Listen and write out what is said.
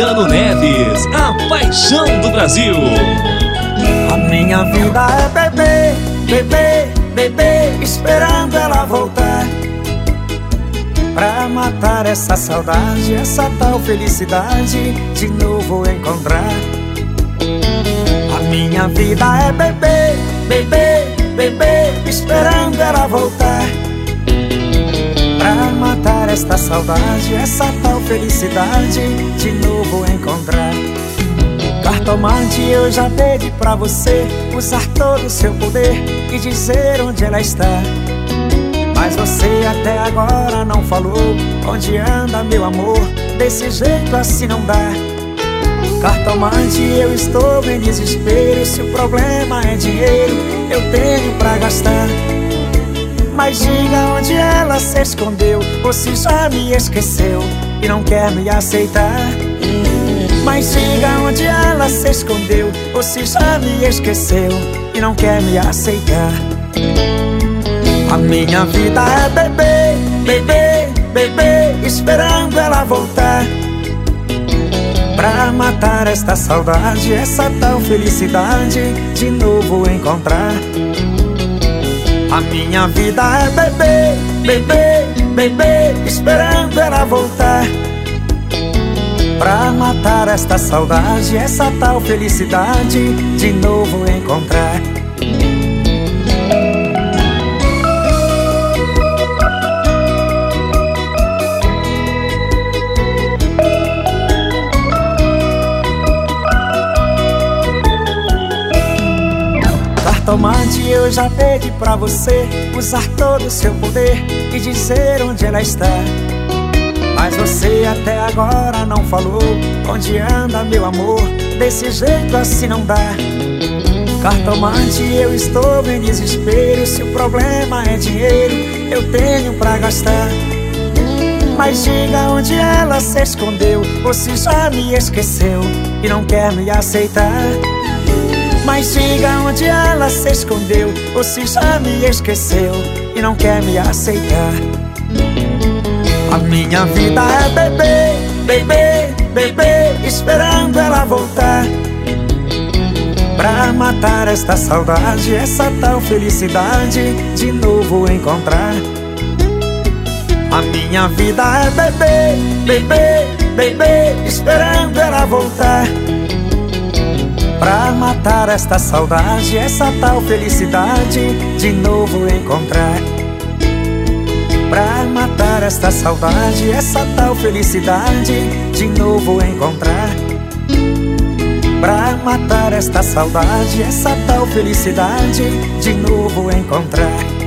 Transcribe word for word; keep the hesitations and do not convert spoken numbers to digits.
Luciano Neves, a paixão do Brasil. A minha vida é beber, beber, beber, esperando ela voltar, pra matar essa saudade, essa tal felicidade, de novo encontrar. A minha vida é beber, beber, beber, esperando ela voltar, pra matar esta saudade, essa tal felicidade, de novo encontrar. Cartomante, eu já pedi pra você usar todo o seu poder e dizer onde ela está, mas você até agora não falou onde anda, meu amor. Desse jeito assim não dá. Cartomante, eu estou em desespero. Se o problema é dinheiro, eu tenho pra gastar, mas diga onde ela se escondeu, ou se já me esqueceu e não quer me aceitar. Mas diga onde ela se escondeu, ou se já me esqueceu e não quer me aceitar. A minha vida é beber, beber, beber, esperando ela voltar, pra matar esta saudade, essa tal felicidade, de novo encontrar. A minha vida é beber, beber, beber, esperando ela voltar, pra matar esta saudade, essa tal felicidade, de novo encontrar. Cartomante, eu já pedi pra você usar todo o seu poder e dizer onde ela está, mas você até agora não falou onde anda, meu amor. Desse jeito assim não dá. Cartomante, eu estou em desespero. Se o problema é dinheiro, eu tenho pra gastar, mas diga onde ela se escondeu, ou se já me esqueceu e não quer me aceitar. Mas diga onde ela se escondeu, ou se já me esqueceu e não quer me aceitar. A minha vida é beber, beber, beber, esperando ela voltar, pra matar esta saudade, essa tal felicidade, de novo encontrar. A minha vida é beber, beber, beber, esperando ela voltar, pra matar esta saudade, essa tal felicidade, de novo encontrar. Pra matar esta saudade, essa tal felicidade, de novo encontrar. Pra matar esta saudade, essa tal felicidade, de novo encontrar.